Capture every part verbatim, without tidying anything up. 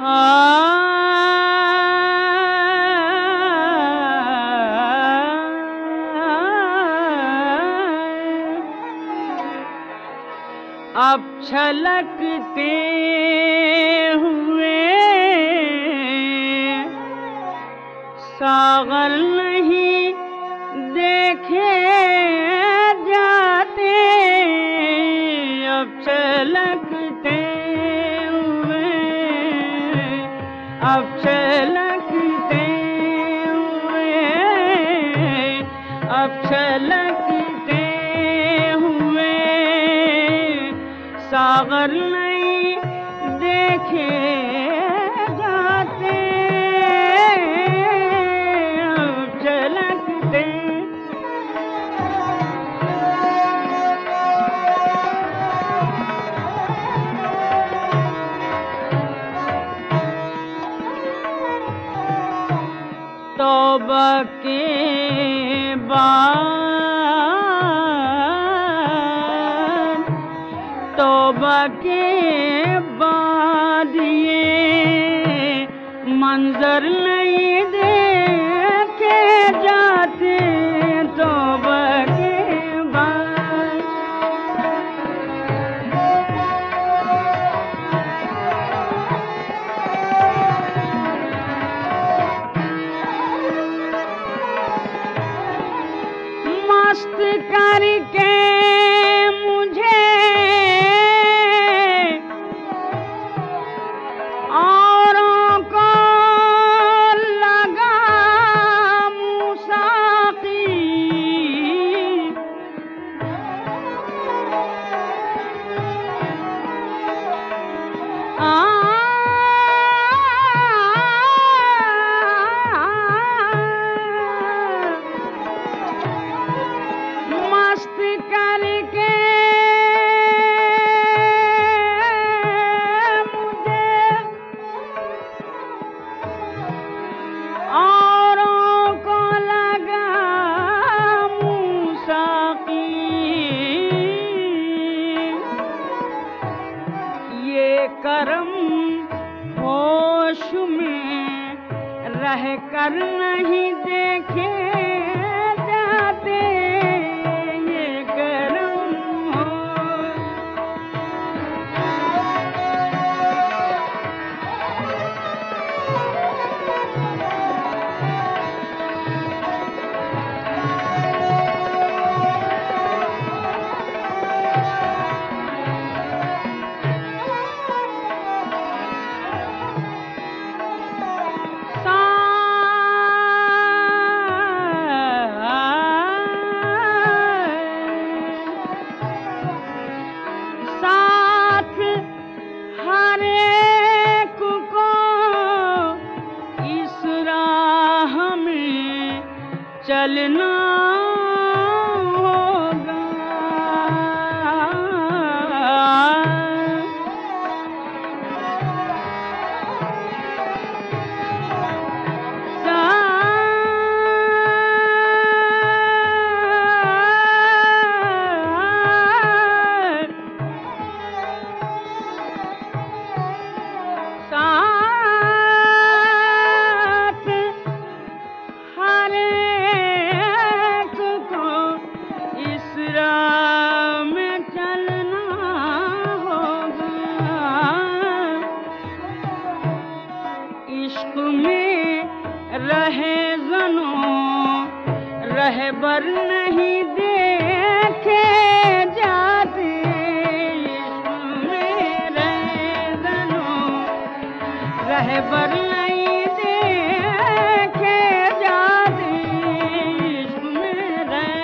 अब छलकते हुए सागर नहीं देखे जाते। अब छलकते हुए अब छलकते हुए अब छलकते हुए सागर नहीं देखे जाते। अब झलकते तौबा के बाद तौबा के बाद ये मंजर नहीं देखे जाते। तौबा के बाद मस्त करके करम होश में रह कर नहीं देखे जाते। ये करम होश चलना होगा। इश्क में रहे ज़नों रहबर नहीं देखे जाते। इश्क में रहे ज़नों रहबर नहीं देखे जाते। इश्क में रहे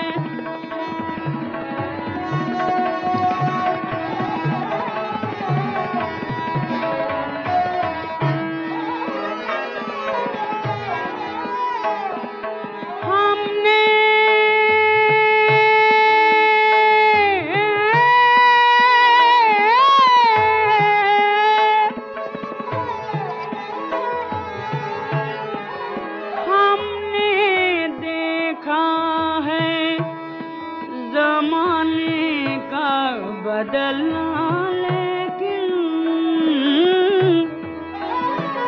ज़माने का बदलना, लेकिन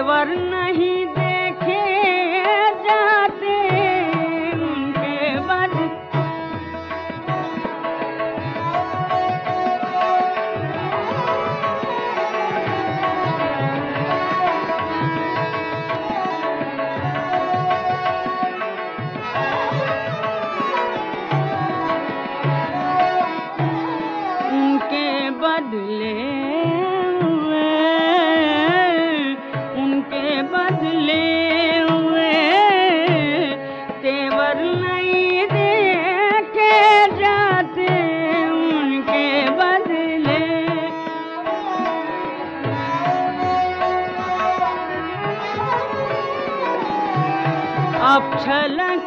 तेवर नहीं देखे जाते उनके बद उनके बदले हुए उनके बदले हुए तेवर नहीं देखे जाते उनके बदले अब छलक